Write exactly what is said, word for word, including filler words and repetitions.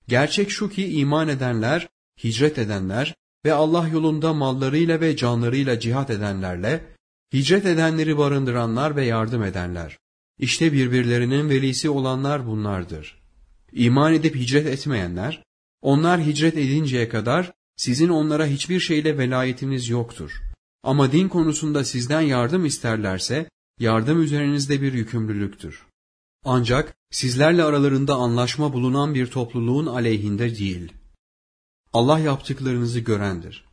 Gerçek şu ki iman edenler, hicret edenler ve Allah yolunda mallarıyla ve canlarıyla cihat edenlerle, hicret edenleri barındıranlar ve yardım edenler. İşte birbirlerinin velisi olanlar bunlardır. İman edip hicret etmeyenler, onlar hicret edinceye kadar sizin onlara hiçbir şeyle velayetiniz yoktur. Ama din konusunda sizden yardım isterlerse, yardım üzerinizde bir yükümlülüktür. Ancak sizlerle aralarında anlaşma bulunan bir topluluğun aleyhinde değil. Allah yaptıklarınızı görendir.